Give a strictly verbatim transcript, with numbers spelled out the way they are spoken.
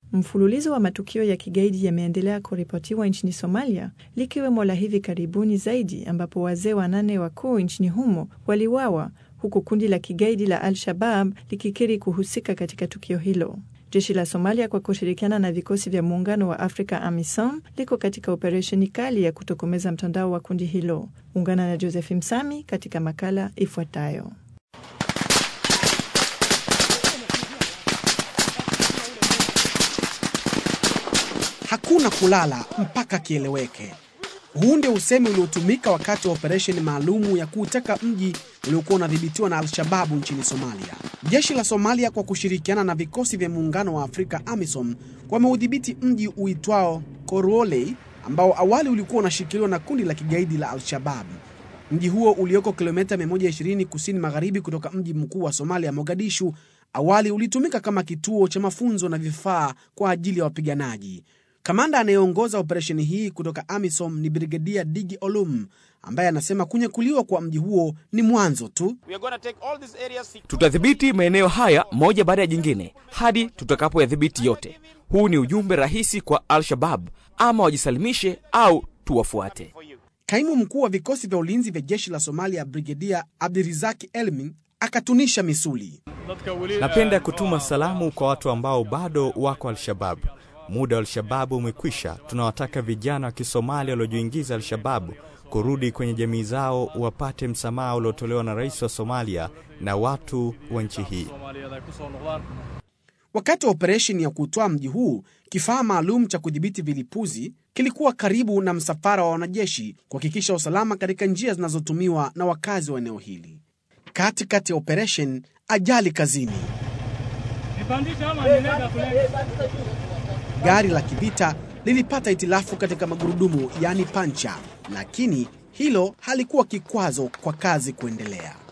Mfululizo wa matukio ya kigaidi yameendelea kuripotiwa nchini Somalia, likiwemo la hivi karibuni zaidi ambapo wazee wanane wakuu nchini humo waliuawa, huku kundi la kigaidi la Al-Shabaab likikiri kuhusika katika tukio hilo. Jeshi la Somalia kwa kushirikiana na vikosi vya Muungano wa Afrika AMISOM liko katika operesheni kali ya kutokomeza mtandao wa kundi hilo. Ungana na Joseph Msami katika makala ifuatayo. Hakuna kulala mpaka kieleweke. Huu ndio usemi uliotumika wakati wa operesheni maalumu ya kuuteka mji uliokuwa unadhibitiwa na Al-Shabaab nchini Somalia. Jeshi la Somalia kwa kushirikiana na vikosi vya Muungano wa Afrika AMISOM wameudhibiti mji uitwao Koroley ambao awali ulikuwa unashikiliwa na kundi la kigaidi la Al-Shabaab. Mji huo ulioko kilomita mia moja ishirini kusini magharibi kutoka mji mkuu wa Somalia Mogadishu, awali ulitumika kama kituo cha mafunzo na vifaa kwa ajili ya wapiganaji. Kamanda anayeongoza operesheni hii kutoka AMISOM ni Brigedia Digi Olum, ambaye anasema kunyakuliwa kwa mji huo ni mwanzo tu. Tutadhibiti maeneo haya moja baada ya jingine hadi tutakapoyadhibiti yote. Huu ni ujumbe rahisi kwa Al-Shabaab, ama wajisalimishe au tuwafuate. Kaimu mkuu wa vikosi vya ulinzi vya jeshi la Somalia Brigedia Abdirizaki Elmi akatunisha misuli. Napenda kutuma salamu kwa watu ambao bado wako Al-Shabaab. Muda wa Al-Shabaab umekwisha. Tunawataka vijana wa Kisomalia waliojiingiza Al-Shabaab kurudi kwenye jamii zao, wapate msamaha uliotolewa na rais wa Somalia na watu wa nchi hii. Wakati wa operesheni ya kutoa mji huu, kifaa maalum cha kudhibiti vilipuzi kilikuwa karibu na msafara wa wanajeshi kuhakikisha usalama katika njia zinazotumiwa na wakazi wa eneo hili. Katikati ya operesheni, ajali kazini. Gari la kivita lilipata itilafu katika magurudumu, yani pancha, lakini hilo halikuwa kikwazo kwa kazi kuendelea.